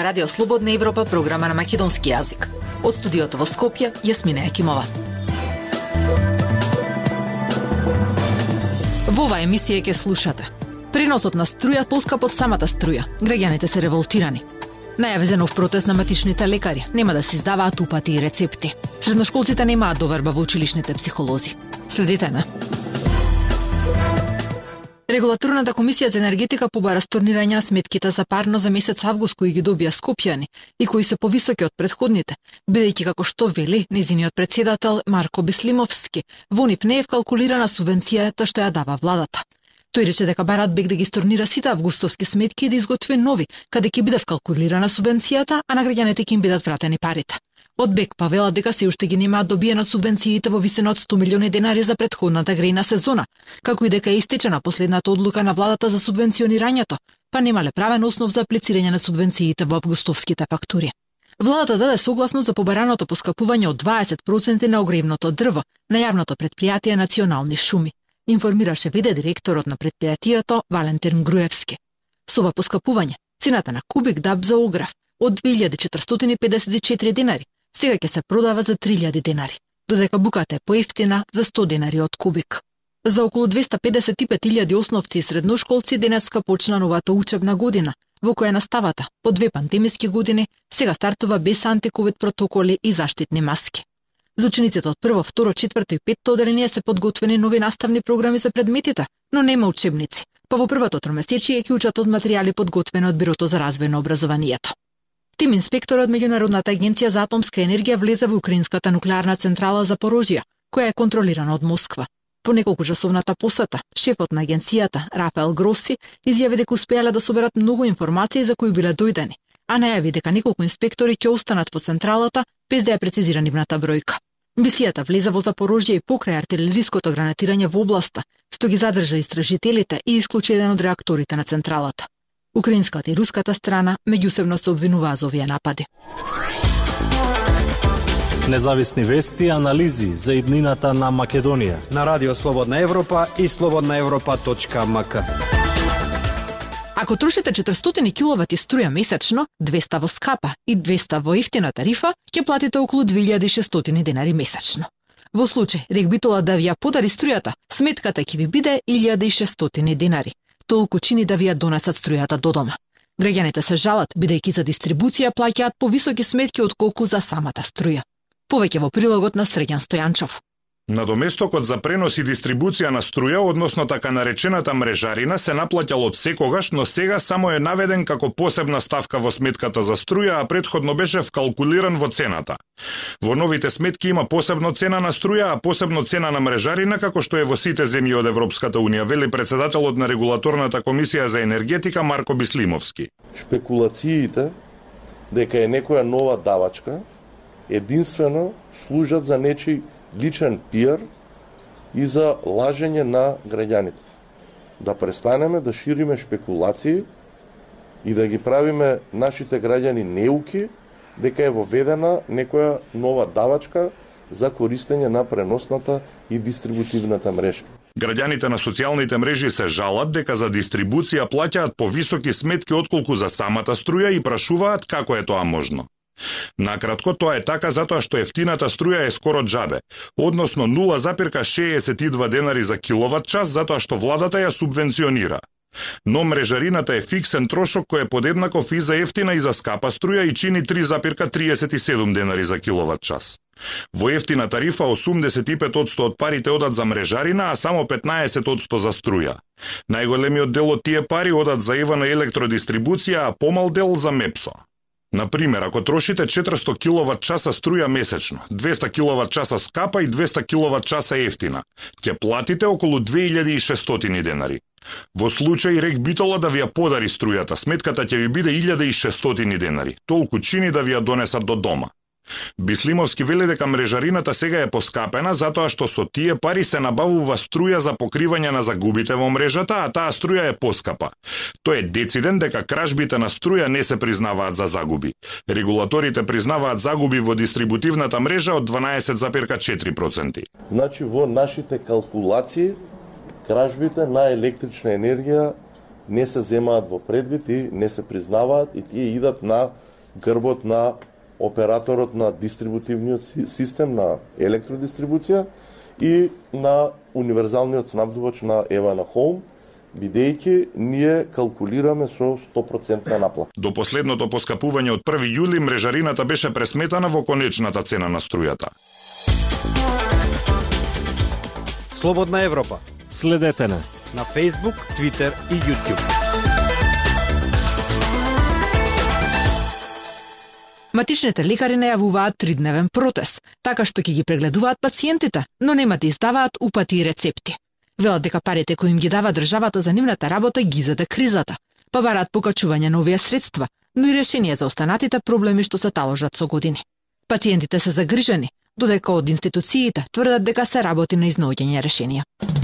Радио Слободна Европа, програма на македонски јазик. Од студиото во Скопје, Јасмина Јакимова. Во оваа емисија ќе слушате: преносот на струја поскапа од самата струја. Граѓаните се револтирани. Најави за нов протест на матичните лекари. Нема да се издаваат упати и рецепти. Средношколците немаат доверба во училишните психолози. Следете на. Регулаторната комисија за енергетика побара stornирање на сметките за парно за месец август кои ги добија скопјани и кои се повисоки од претходните, бидејќи како што вели нејзиниот претседател Марко Бислимовски, во НИП не е вкалкулирана субвенцијата што ја дава владата. Тој рече дека барат БЕК да ги stornира сите августовски сметки и да изготви нови, каде ќе биде вкалкулирана субвенцијата, а на граѓаните ќе им бидат вратени парите. Од БЕК па велат дека се уште ги немаат добиена субвенциите во висина од 100 милиони денари за претходната грејна сезона, како и дека е истечена последната одлука на владата за субвенционирањето, па немале правен основ за аплицирање на субвенциите во августовските фактури. Владата даде согласност за побараното поскапување од 20% на огревното дрво на јавното предпријатие Национални шуми, информираше ВД директорот на предпријатието Валентин Груевски. Со ова поскапување, цената на кубик даб за огрев од 2454 денари сега ќе се продава за 3000 денари, додека буката е поевтина за 100 денари од кубик. За околу 255.000 основци и средношколци денеска почна новата учебна година, во која наставата, по 2 пандемиски години, сега стартува без антиковид протоколи и заштитни маски. За учениците од 1, 2, 4 и 5 оделение се подготвени нови наставни програми за предметите, но нема учебници, па во првото тромесечие ќе учат од материјали подготвени од Бирото за развој на образованието. Тим инспектор од Меѓународната агенција за атомска енергија влезе во украинската нуклеарна централа Запорожје, која е контролирана од Москва. По неколкучасовната посета, шефот на агенцијата, Рафаел Гроси, изјави дека успеале да соберат многу информации за кои биле дојдени, а најави дека неколку инспектори ќе останат во централата без да ја прецизира нивната бројка. Мисијата влезе во Запорожје и покрај артилериското гранатирање во областа, што ги задржа истражителите и исклучи еден од реакторите на централата. Украинската и руската страна меѓусебно се обвинуваа за овие напади. Независни вести и анализи за иднината на Македонија на Радио Слободна Европа и slobodnaevropa.mk. Ако трошите 400 киловати струја месечно, 200 во скапа и 200 во ефтина тарифа, ќе платите околу 2600 денари месечно. Во случај Регбитола да ви ја подари струјата, сметката ќе ви биде 1600 денари. Толку чини да ви ја донесат струјата до дома. Граѓаните се жалат, бидејќи за дистрибуција плаќаат повисоки сметки отколку за самата струја. Повеќе во прилогот на Срđan Стојанчов. Надоместокот за пренос и дистрибуција на струја, односно така наречената мрежарина, се наплаќал од секогаш, но сега само е наведен како посебна ставка во сметката за струја, а претходно беше вкалкулиран во цената. Во новите сметки има посебно цена на струја, а посебно цена на мрежарина, како што е во сите земји од Европската унија, вели претседателот на Регулаторната комисија за енергетика Марко Бислимовски. Шпекулациите дека е некоја нова давачка единствено служат за нечи личен пиар и за лажење на граѓаните. Да престанеме да шириме шпекулации и да ги правиме нашите граѓани неуки дека е воведена некоја нова давачка за користење на преносната и дистрибутивната мрежа. Граѓаните на социјалните мрежи се жалат дека за дистрибуција плаќаат повисоки сметки отколку за самата струја и прашуваат како е тоа можно. Накратко, тоа е така затоа што ефтината струја е скоро џабе, односно 0,62 денари за киловат час затоа што владата ја субвенционира. Но мрежарината е фиксен трошок кој е подеднаков и за ефтина и за скапа струја и чини 3,37 денари за киловат час. Во ефтина тарифа 85% од парите одат за мрежарина, а само 15% за струја. Најголемиот дел од тие пари одат за ЕВН електродистрибуција, а помал дел за МЕПСО. Например, ако трошите 400 киловат часа струја месечно, 200 киловат часа скапа и 200 киловат часа ефтина, ќе платите околу 2600 денари. Во случај Регбитола да ви ја подари струјата, сметката ќе ви биде 1600 денари. Толку чини да ви ја донесат до дома. Бислимовски вели дека мрежарината сега е поскапена затоа што со тие пари се набавува струја за покривање на загубите во мрежата, а таа струја е поскапа. Тој е дециден дека кражбите на струја не се признаваат за загуби. Регулаторите признаваат загуби во дистрибутивната мрежа од 12,4%. Значи во нашите калкулации кражбите на електрична енергија не се земаат во предвид и не се признаваат и тие идат на грбот на операторот на дистрибутивниот систем на електродистрибуција и на универзалниот снабдувач на Евана Хоум, бидејќи ние калкулираме со 100% наплата. До последното поскапување од 1 јули мрежарината беше пресметана во конечната цена на струјата. Слободна Европа. Следете на Facebook, Twitter и YouTube. Матичните лекари најавуваат 3-дневен протест, така што ќе ги прегледуваат пациентите, но нема да издаваат упати и рецепти. Велат дека парите кои им ги дава државата за нивната работа ги заде кризата, па бараат покачување на овие средства, но и решение за останатите проблеми што се таложат со години. Пациентите се загрижени, додека од институциите тврдат дека се работи на изнаоѓање решенија.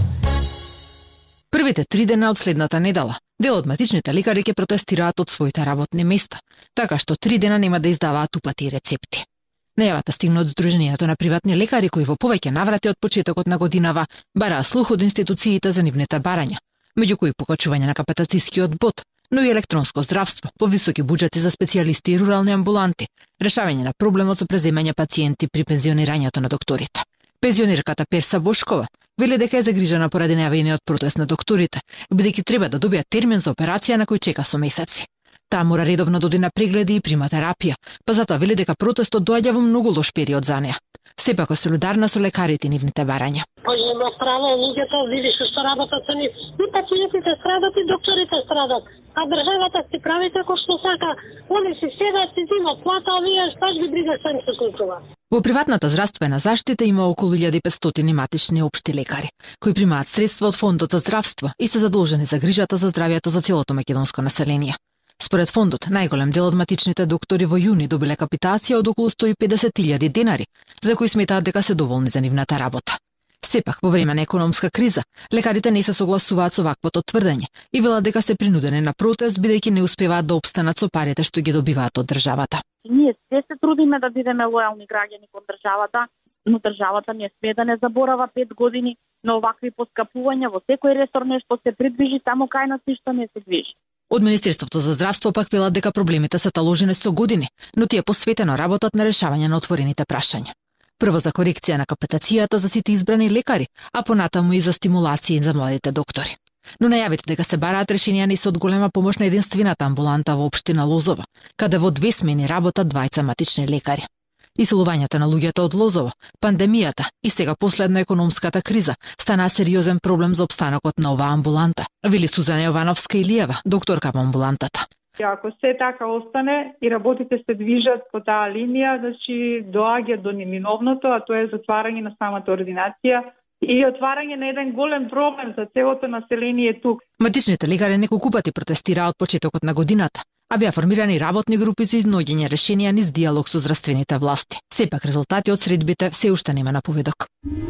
Првите 3 дена од следната недела, дел од матичните лекари ќе протестираат од своите работни места, така што 3 дена нема да издаваат упати и рецепти. Најавата стигна од Сдруженијето на приватни лекари кои во повеќе наврати од почетокот на годинава бараа слух од институциите за нивните барања, меѓу кои покачување на капацитетскиот бод, но и електронско здравство, повисоки буџети за специјалисти и рурални амбуланти, решавање на проблемот со преземање пациенти при пензионирањето на докторите. Пензионерката Перса Бошкова вели дека е загрижена поради најавениот протест на докторите, бидејќи треба да добијат термин за операција на кој чека со месеци. Таа мора редовно да оди на прегледи и прима терапија, па затоа вели дека протестот доаѓа во многу лош период за неа. Сепак е солидарна со лекарите и нивните барања. Има страна луѓето, видиш што работат со нив. И пациентите страдат и докторите страдат. А државата си прави како што сака. Они си седат и имаат плата, а вие што ги брига се им се случува. Во приватната здравствена заштита има околу 1500 матични општи лекари, кои примаат средства од Фондот за здравство и се задолжени за грижата за здравјето за целото македонско население. Според фондот, најголем дел од матичните доктори во јуни добиле капитација од околу 150.000 денари, за кои сметаат дека се доволни за нивната работа. Сепак, во време на економска криза, лекарите не се согласуваат со ваквото тврдење и велат дека се принудени на протест бидејќи не успеваат да опстанат со парите што ги добиваат од државата. Ние се трудиме да бидеме лојални граѓани кон државата, но државата не смее да не заборава 5 години на овакви поскапувања во секој ресор нешто се придвижи, само кај нас ништо не се движи. Од Министерството за здравство пак велат дека проблемите се таложени со години, но тие посветено работат на решавање на отворените прашања. Прво за корекција на капацитацијата за сите избрани лекари, а понатаму и за стимулација за младите доктори. Но најавите дека се бараат решенија не се од голема помош на единствената амбуланта во општина Лозово, каде во 2 смени работат 2 матични лекари. Иселувањето на луѓето од Лозово, пандемијата и сега последно економската криза стана сериозен проблем за опстанокот на оваа амбуланта, вели Сузана Јовановска-Илиева, докторка во амбулантата. Ако се така остане и работите се движат по таа линија, значи доаѓа до неминовното, а тоа е затварање на самата ординација и отварање на еден голем проблем за целото население тук. Матичните лекари неколку пати протестираа од почетокот на годината, а беа формирани работни групи за изнаоѓање решенија низ диалог со здравствените власти. Сепак резултати од средбите се уште нема наповедок.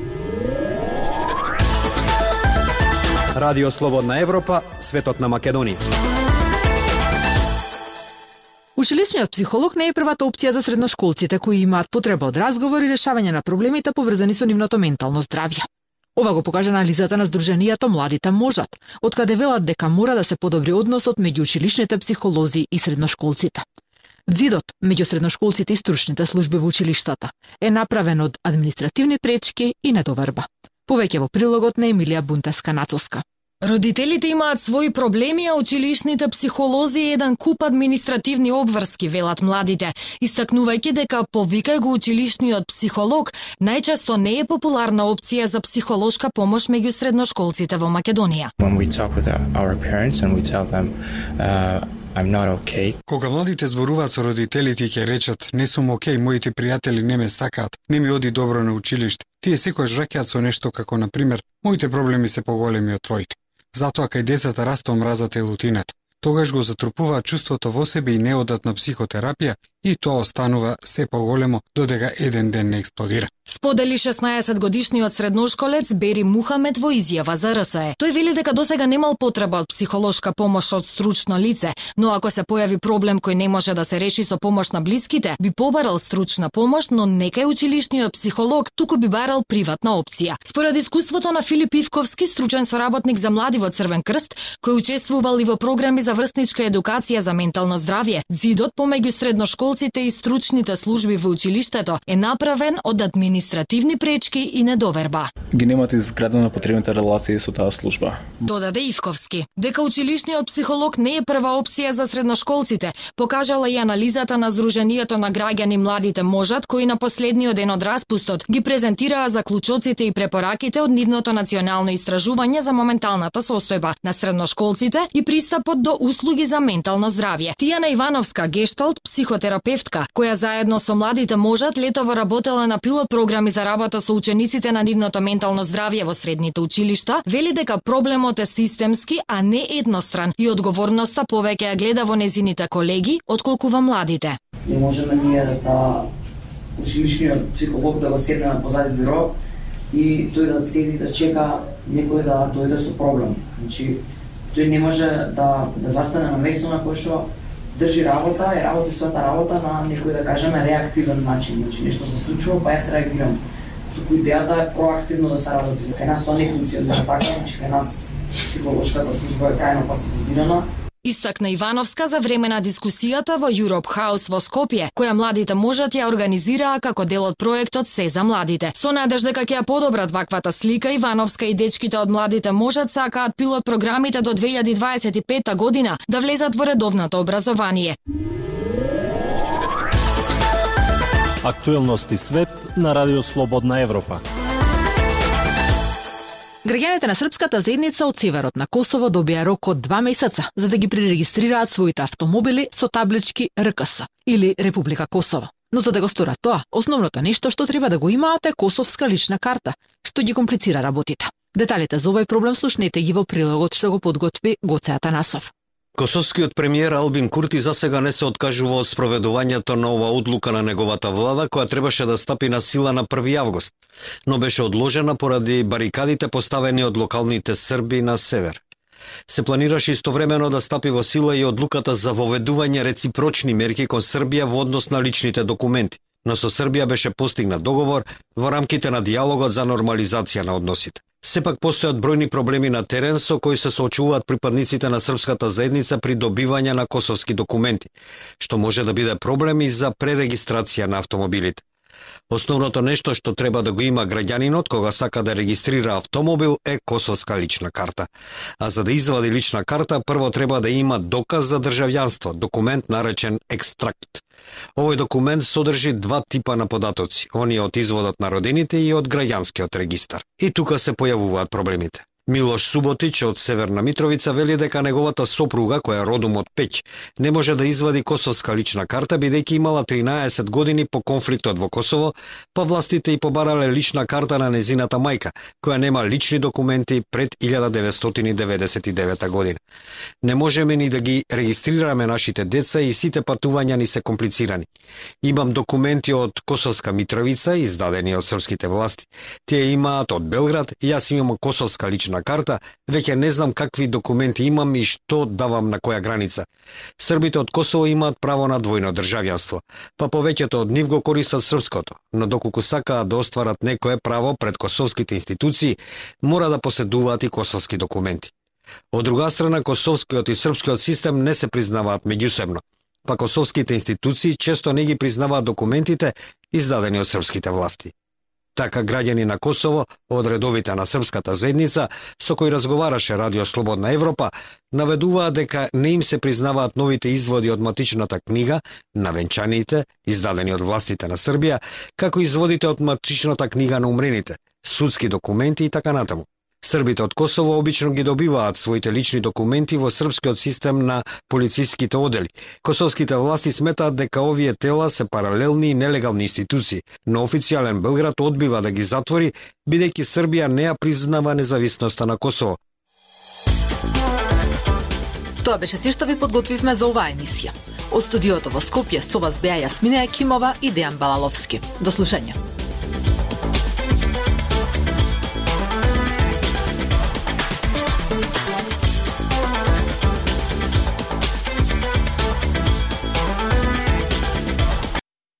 Радио Слободна Европа, светот на Македонија. Училишниот психолог не е првата опција за средношколците кои имаат потреба од разговор и решавање на проблемите поврзани со нивното ментално здравје. Ова го покажа анализата на Сдруженијето Младите можат, откаде велат дека мора да се подобри односот меѓу училишните психолози и средношколците. Дзидот меѓу средношколците и стручните служби во училиштата е направен од административни пречки и недоверба. Повеќе во прилогот на Емилија Бунтеска-Нацоска. Родителите имаат своји проблеми, а училишните психолози еден куп административни обврски, велат младите, истакнувајќи дека повикај го училишниот психолог најчесто не е популарна опција за психолошка помош меѓу средношколците во Македонија. When we talk with our parents and we tell them I'm not okay. Кога младите зборуваат со родителите и ќе речат не сум окей, моите пријатели не ме сакаат, не ми оди добро на училиште, тие секогаш враќаат со нешто како на пример моите проблеми се поголеми од твоите. Затоа кај децата расте омразата и лутината. Тогаш го затрупуваат чувството во себе и не одат на психотерапија и тоа останува се поголемо додека еден ден не експлодира. Сподели 16-годишниот средношколец Бери Мухамед во изјава за РСЕ. Тој вели дека досега немал потреба од психолошка помош од стручно лице, но ако се појави проблем кој не може да се реши со помош на блиските, би побарал стручна помош, но не кај училишниот психолог, туку би барал приватна опција. Според искуството на Филип Ивковски, стручен соработник за млади во Црвен крст, кој учествувал и во програми за врсничка едукација за ментално здравје, дзидот помеѓу средношколците средношколците и стручните служби во училиштето е направен од административни пречки и недоверба. Ги немат изградено потребните релации со таа служба. Додаде Ивковски, дека училишниот психолог не е прва опција за средношколците, покажала и анализата на Сдруженијето на граѓани Младите можат, кои на последниот ден од распустот ги презентираа заклучоците и препораките од нивното национално истражување за моменталната состојба на средношколците и пристапот до услуги за ментално здравје. Тијана Ивановска, гешталт психотерапевтка, која заедно со Младите можат летово работела на пилот програми за работа со учениците на нивното ментално здравје во средните училишта, вели дека проблемот е системски, а не едностран и одговорноста повеќе ја гледа во незините колеги, отколку во Младите. Не можеме ние да училишниот психолог да го седнеме позади бюро и тој да седи да чека некој да дојде со проблем. Значи, тој не може да застане на место на кое што држи работа и работи својата работа на некој, да кажеме, реактивен начин. Значи, нешто се случува, па јас реагирам. Туку идејата е проактивно да се работи. Кај нас тоа не функционира така, значи кај нас психолошката служба е крајно пасивизирана. Истакна Ивановска за време на дискусијата во Europe House во Скопје, која Младите можат ја организираа како дел од проектот Се за младите. Со надеж дека ќе ја подобрат ваквата слика, Ивановска и дечките од Младите можат сакаат пилот програмите до 2025 година да влезат во редовното образование. Актуелности свет на Радио Слободна Европа. Граѓаните на српската заедница од северот на Косово добија рок од 2 месеца за да ги пререгистрираат своите автомобили со таблички РКС или Република Косово. Но за да го сторат тоа, основното нешто што треба да го имаат е косовска лична карта, што ги комплицира работите. Деталите за овој проблем слушнете ги во прилогот што го подготви Гоце Атанасов. Косовскиот премиер Албин Курти засега не се откажува од спроведувањето на ова одлука на неговата влада, која требаше да стапи на сила на 1 август, но беше одложена поради барикадите поставени од локалните срби на север. Се планираше истовремено да стапи во сила и одлуката за воведување реципрочни мерки кон Србија во однос на личните документи, но со Србија беше постигнат договор во рамките на диалогот за нормализација на односите. Сепак постојат бројни проблеми на терен со кои се соочуваат припадниците на српската заедница при добивање на косовски документи, што може да биде проблем и за пререгистрација на автомобилите. Основното нешто што треба да го има граѓанинот кога сака да регистрира автомобил е косовска лична карта. А за да извади лична карта, прво треба да има доказ за државјанство, документ наречен екстракт. Овој документ содржи 2 типа на податоци, оние од изводот на родените и од граѓанскиот регистар. И тука се појавуваат проблемите. Милош Суботич од Северна Митровица вели дека неговата сопруга, која е родом од Пеќ, не може да извади косовска лична карта бидејќи имала 13 години по конфликтот во Косово, па властите и побарале лична карта на незината мајка, која нема лични документи пред 1999 година. Не можеме ни да ги регистрираме нашите деца и сите патувања ни се комплицирани. Имам документи од Косовска Митровица, издадени од српските власти. Тие имаат од Белград, јас имам косовска лична карта, веќе не знам какви документи имам и што давам на која граница. Србите од Косово имаат право на двојно државјанство, па повеќето од нив го користат српското, но доколку сакаат да остварат некое право пред косовските институции, мора да поседуваат и косовски документи. Од друга страна, косовскиот и српскиот систем не се признаваат меѓусебно, па косовските институции често не ги признаваат документите издадени од српските власти. Така граѓани на Косово, од редовите на српската заедница, со кои разговараше Радио Слободна Европа, наведуваат дека не им се признаваат новите изводи од матичната книга на венчаните, издадени од властите на Србија, како изводите од матичната книга на умрените, судски документи и така натаму. Србите од Косово обично ги добиваат своите лични документи во српскиот систем на полициските одели. Косовските власти сметаат дека овие тела се паралелни и нелегални институции, но официјален Белград одбива да ги затвори, бидејќи Србија не ја признава независноста на Косово. Тоа беше се што ви подготвивме за оваа емисија. Од студиото во Скопје со вас беа Јасмина Екимова и Дејан Балаловски. До слушање.